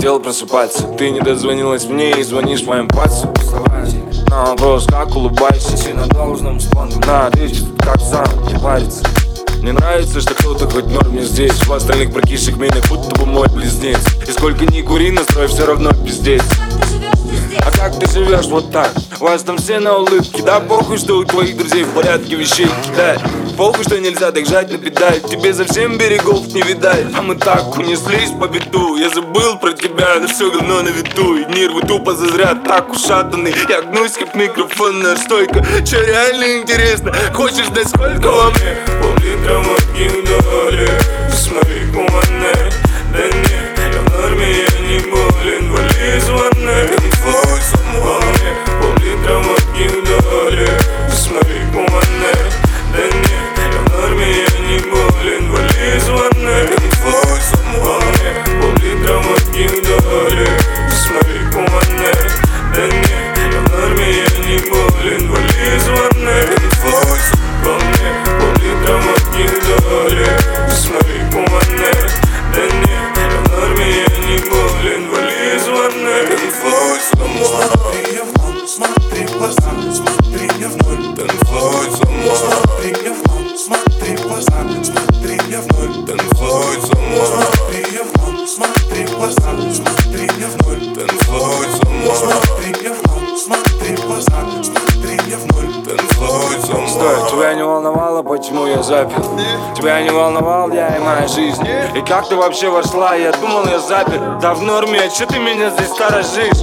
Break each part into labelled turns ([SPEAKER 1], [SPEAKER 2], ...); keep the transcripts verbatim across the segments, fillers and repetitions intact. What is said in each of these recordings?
[SPEAKER 1] хотел просыпаться. Ты не дозвонилась мне и звонишь моим пальцем. На вопрос, как улыбайся, си на должном спонду. На ответит, как сам, не парится. Мне нравится, что кто-то хоть норме здесь. В остальных прокисших меня будто бы мой близнец. И сколько ни кури, настрой все равно пиздец. А как ты живешь вот так? У вас там все на улыбке. Да похуй, что у твоих друзей в порядке вещей кидать. Похуй, что нельзя так жать на педаль. Тебе совсем берегов не видать. А мы так унеслись по беду. Я забыл про тебя, да все говно на виду. И нервы тупо зазря так ушатаны. Я гнусь как микрофонная стойка. Че реально интересно? Хочешь знать сколько во мне? Пол-литра водки вдали. Смотри, куманне. Да не, я в норме, я не болен. Вали из ванны. Твой самого мне. Пол-литра водки вдали. Смотри, куманне. Да не, я в норме, я не болен. Вали из ванны. Твой самого мне. Пол-литра водки вдали. Смотри, куманне. Да не, я в норме, я не болен. Вали из ванны. Твой самого мне. Пол-литра водки вдали. Смотри, куманне. Да не, я в норме, я не болен. Вали из ванны. Твой самого.
[SPEAKER 2] Смотри, я в ноль, смотри в глаза, смотри, я в ноль.
[SPEAKER 1] Твой самого.
[SPEAKER 2] Смотри, я в ноль, смотри в глаза, смотри, я в ноль.
[SPEAKER 1] Твой самого.
[SPEAKER 2] Смотри, я в ноль, смотри в глаза, смотри, я в ноль.
[SPEAKER 1] Твой самого.
[SPEAKER 2] Смотри, я в ноль, смотри в глаза, смотри, я в ноль.
[SPEAKER 1] Твой самого. Стой, тебя не волновало, почему я запер? Тебя не волновал я и моя жизнь. И как ты вообще вошла? Я думал, я запер. Да в норме, а че ты меня здесь сторожишь?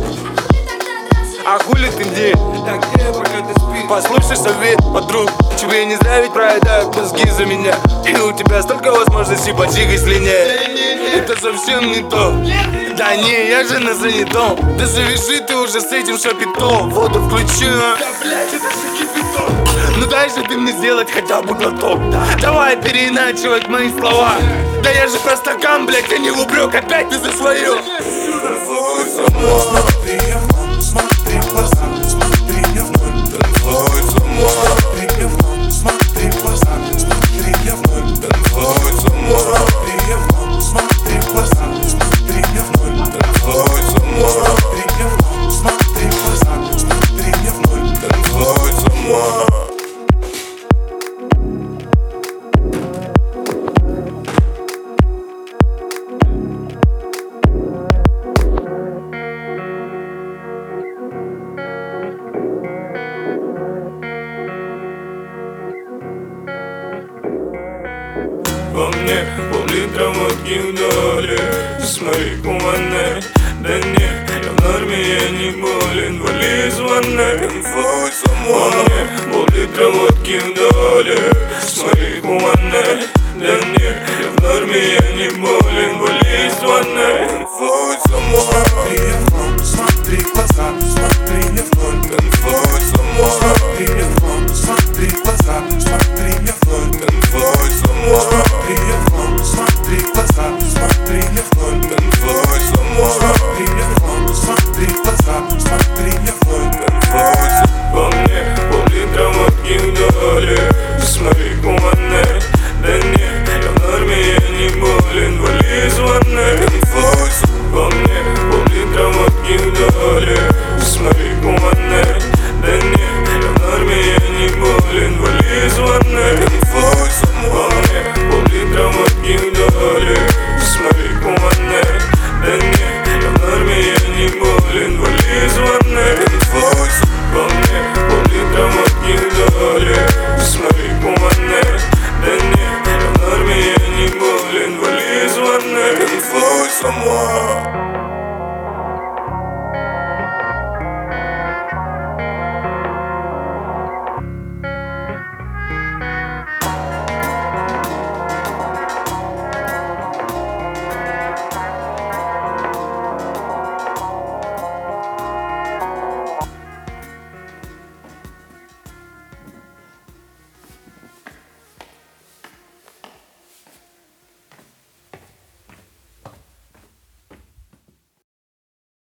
[SPEAKER 1] А хули ты где? Да где, пока ты спишь? Послушай совет, подруг. Тебе не зря ведь проедают мозги за меня. И у тебя столько возможностей поджигать слиняет. Это совсем не то. Да не, я же на занятом. Да завяжи ты уже с этим шапито. Воду включи. Да блять, это же кипяток. Ну дай же ты мне сделать хотя бы глоток. Давай переиначивать мои слова. Да я же про стакан, блять, а не в упрек. Опять ты за свое.
[SPEAKER 2] Смотри, я в ноль, смотри в глаза, смотри, я в ноль.
[SPEAKER 1] Твой самого.
[SPEAKER 2] Смотри, я в ноль, смотри в глаза, смотри, я в ноль.
[SPEAKER 1] Твой самого.
[SPEAKER 2] Смотри, я в ноль, смотри в глаза, смотри, я в ноль.
[SPEAKER 1] Твой самого.
[SPEAKER 2] Смотри, я в ноль, смотри в глаза, смотри, я в ноль.
[SPEAKER 1] Твой самого. Во мне пол-литра водки вдали. Смотри, куманне. Да не, я в норме, я не болен. Вали из ванны. Твой самого. Во мне пол-литра водки вдали. Смотри, куманне. Да не, я в норме, я не болен. Вали из ванны. Твой самого.
[SPEAKER 2] Смотри, я в ноль, смотри в глаза, смотри, я в ноль.
[SPEAKER 1] Твой самого.
[SPEAKER 2] Смотри, я в ноль, смотри в глаза, смотри, я в ноль.
[SPEAKER 1] Твой самого.
[SPEAKER 2] Смотри, я в ноль, смотри в глаза, смотри, я в ноль.
[SPEAKER 1] Твой самого.
[SPEAKER 2] Смотри, я в ноль, смотри в глаза, смотри, я в ноль.
[SPEAKER 1] Твой самого. Во мне пол-литра водки вдали. Смотри, куманне. Да не, я в норме, я не болен. Вали из ванны. Твой самого. Во мне пол-литра водки вдали. Смотри, куманне. Да не, я в норме, я не болен. Вали из ванны. Твой самого. Во мне пол-литра водки вдали. Смотри, куманне. Да не, я в норме, я не болен. Вали из ванны.